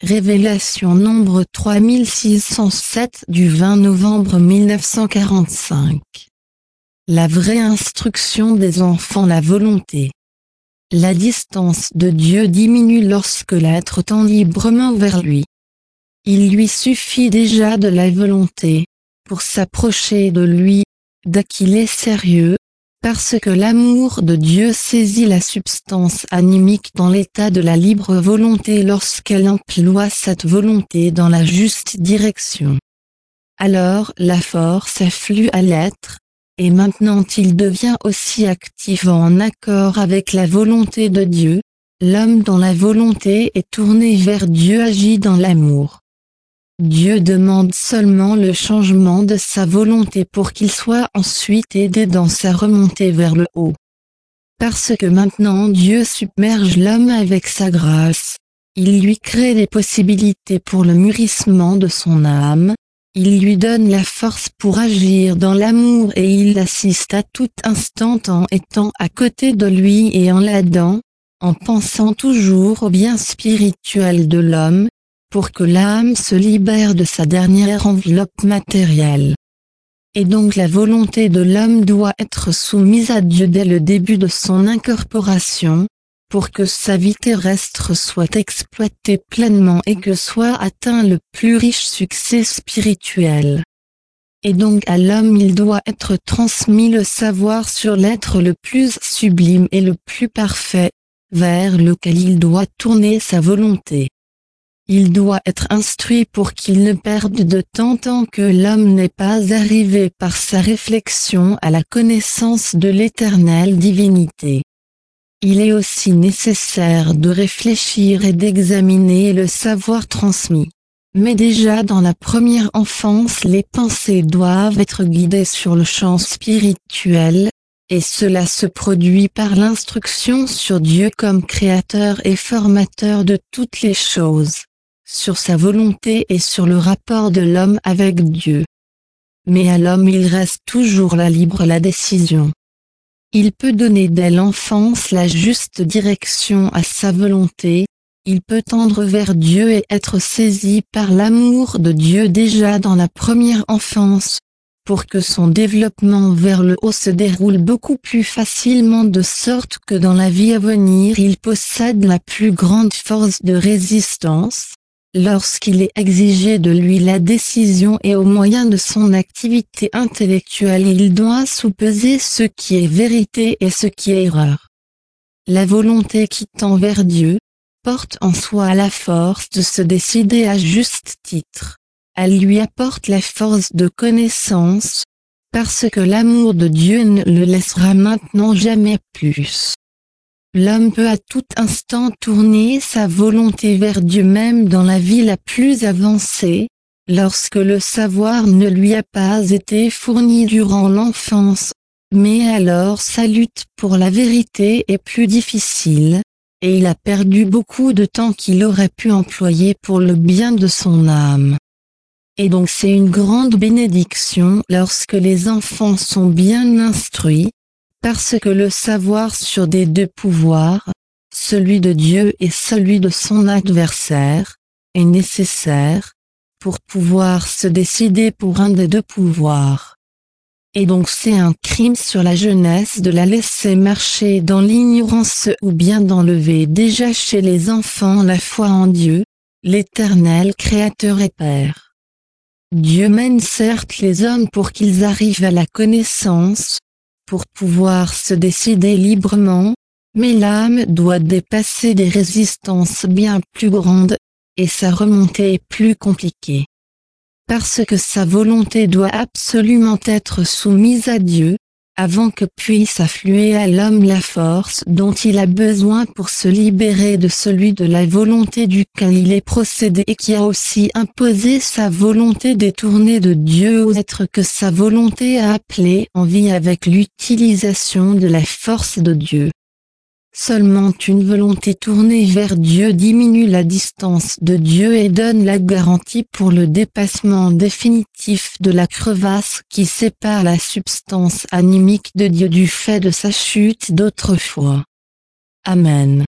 Révélation nombre 3607 du 20 novembre 1945. La vraie instruction des enfants, la volonté. La distance de Dieu diminue lorsque l'être tend librement vers lui. Il lui suffit déjà de la volonté, pour s'approcher de lui, dès qu'il est sérieux, parce que l'amour de Dieu saisit la substance animique dans l'état de la libre volonté lorsqu'elle emploie cette volonté dans la juste direction. Alors la force afflue à l'être, et maintenant il devient aussi actif en accord avec la volonté de Dieu. L'homme dont la volonté est tournée vers Dieu agit dans l'amour. Dieu demande seulement le changement de sa volonté pour qu'il soit ensuite aidé dans sa remontée vers le haut. Parce que maintenant Dieu submerge l'homme avec sa grâce, il lui crée des possibilités pour le mûrissement de son âme, il lui donne la force pour agir dans l'amour et il l'assiste à tout instant en étant à côté de lui et en l'aidant, en pensant toujours au bien spirituel de l'homme, pour que l'âme se libère de sa dernière enveloppe matérielle. Et donc la volonté de l'homme doit être soumise à Dieu dès le début de son incorporation, pour que sa vie terrestre soit exploitée pleinement et que soit atteint le plus riche succès spirituel. Et donc à l'homme il doit être transmis le savoir sur l'être le plus sublime et le plus parfait, vers lequel il doit tourner sa volonté. Il doit être instruit pour qu'il ne perde de temps tant que l'homme n'est pas arrivé par sa réflexion à la connaissance de l'éternelle divinité. Il est aussi nécessaire de réfléchir et d'examiner le savoir transmis. Mais déjà dans la première enfance les pensées doivent être guidées sur le champ spirituel, et cela se produit par l'instruction sur Dieu comme créateur et formateur de toutes les choses, sur sa volonté et sur le rapport de l'homme avec Dieu. Mais à l'homme il reste toujours la décision. Il peut donner dès l'enfance la juste direction à sa volonté, il peut tendre vers Dieu et être saisi par l'amour de Dieu déjà dans la première enfance, pour que son développement vers le haut se déroule beaucoup plus facilement de sorte que dans la vie à venir il possède la plus grande force de résistance, lorsqu'il est exigé de lui la décision et au moyen de son activité intellectuelle il doit soupeser ce qui est vérité et ce qui est erreur. La volonté qui tend vers Dieu, porte en soi la force de se décider à juste titre. Elle lui apporte la force de connaissance, parce que l'amour de Dieu ne le laissera maintenant jamais plus. L'homme peut à tout instant tourner sa volonté vers Dieu même dans la vie la plus avancée, lorsque le savoir ne lui a pas été fourni durant l'enfance, mais alors sa lutte pour la vérité est plus difficile, et il a perdu beaucoup de temps qu'il aurait pu employer pour le bien de son âme. Et donc c'est une grande bénédiction lorsque les enfants sont bien instruits, parce que le savoir sur des deux pouvoirs, celui de Dieu et celui de son adversaire, est nécessaire, pour pouvoir se décider pour un des deux pouvoirs. Et donc c'est un crime sur la jeunesse de la laisser marcher dans l'ignorance ou bien d'enlever déjà chez les enfants la foi en Dieu, l'Éternel Créateur et Père. Dieu mène certes les hommes pour qu'ils arrivent à la connaissance, pour pouvoir se décider librement, mais l'âme doit dépasser des résistances bien plus grandes, et sa remontée est plus compliquée. Parce que sa volonté doit absolument être soumise à Dieu, avant que puisse affluer à l'homme la force dont il a besoin pour se libérer de celui de la volonté duquel il est procédé et qui a aussi imposé sa volonté détournée de Dieu aux êtres que sa volonté a appelés en vie avec l'utilisation de la force de Dieu. Seulement une volonté tournée vers Dieu diminue la distance de Dieu et donne la garantie pour le dépassement définitif de la crevasse qui sépare la substance animique de Dieu du fait de sa chute d'autrefois. Amen.